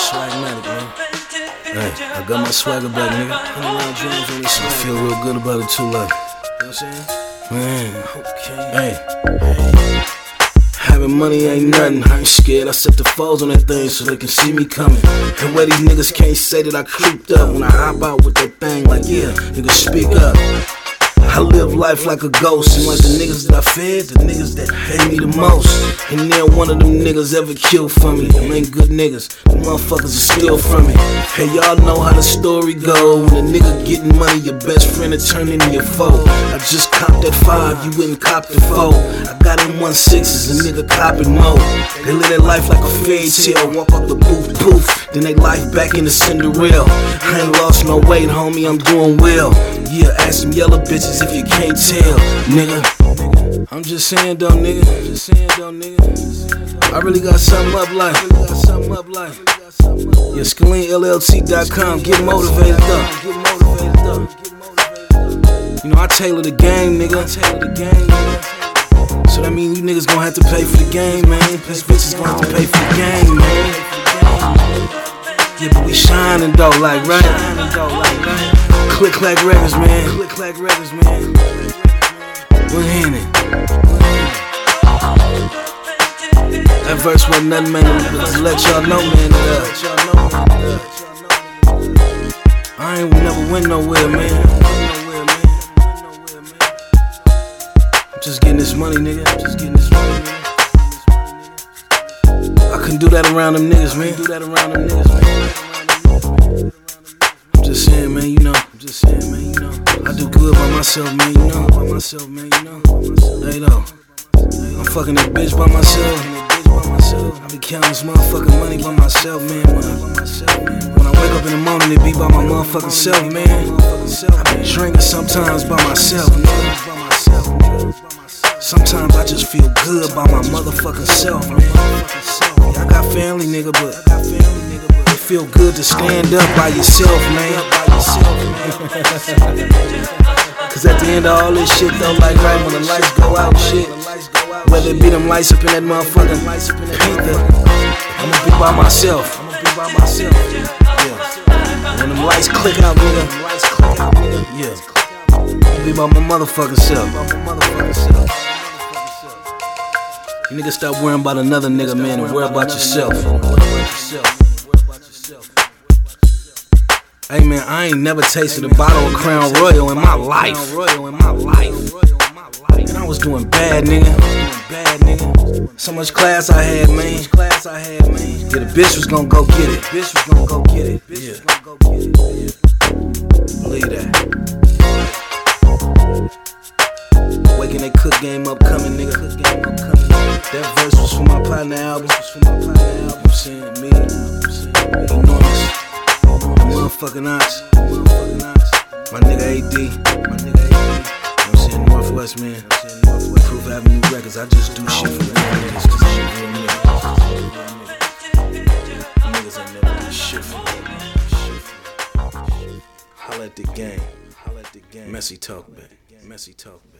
Swagmatic, man. Hey, I got my swagger back, nigga. I feel real good about it too, like. You know what I'm saying? Man, hey. Having money ain't nothing, I ain't scared. I set the foes on that thing so they can see me coming. And where these niggas can't say that I creeped up when I hop out with that thing, like, yeah, niggas speak up. I live life like a ghost, and like the niggas that I fed, the niggas that hate me the most. And near one of them niggas ever killed for me. Them ain't good niggas, the motherfuckers are steal from me. Hey, y'all know how the story go. When a nigga getting money, your best friend will turn into your foe. I just copped that 5, you wouldn't cop the 4. I got in 1.6s, a nigga copping more. They live their life like a fairy tale, walk up the booth, poof, then they life back into Cinderella. I ain't lost no weight, homie, I'm doing well. Yeah, ask some yellow bitches if you can't tell, nigga. I'm just saying though, nigga. I really got something up like. Yeah, ScaleneLLT.com. Get motivated up. You know, I tailor the game, nigga. So that mean you niggas gon' have to pay for the game, man. These bitches gon' have to pay for the game, man. Yeah, but we shining though, like, right? Click Clack Records, man. One-handed. That verse wasn't nothing, man. To let y'all know, man. I ain't never went nowhere, man. I'm just getting this money, nigga. I couldn't do that around them niggas, man. I'm just saying, man, you know. I do good by myself, man, you know. Hey, though. I'm fucking that bitch by myself. I be counting this motherfucking money by myself, man. When I wake up in the morning, it be by my motherfucking self, man. I be drinking sometimes by myself, man. Sometimes I just feel good by my motherfucking self, man. Yeah, I got family, nigga, but it feel good to stand up by yourself, man. Cause at the end of all this shit though, like right when the lights go out, shit, whether it be them lights up in that motherfucking painter, I'ma be by myself. Yeah. When them lights click out, nigga, yeah, I'ma be by my motherfucking self. You niggas stop worrying about another nigga, man, and worry about yourself. Hey man, I ain't never tasted a bottle of Crown Royal in my life. And I was doing bad, nigga. So much class I had, man. Yeah, the bitch was gonna go get it. Yeah. Believe that. Waking that cook game up coming, nigga. That verse was for my partner album. I'm saying me, enormous. Motherfucking Ox. My nigga AD. You know what I'm saying? Northwest, man. Proof Avenue Records. I just do shit for real niggas. Cause I'm a real nigga. Niggas ain't never done shit for real. Holla at the game. Messy talk, baby.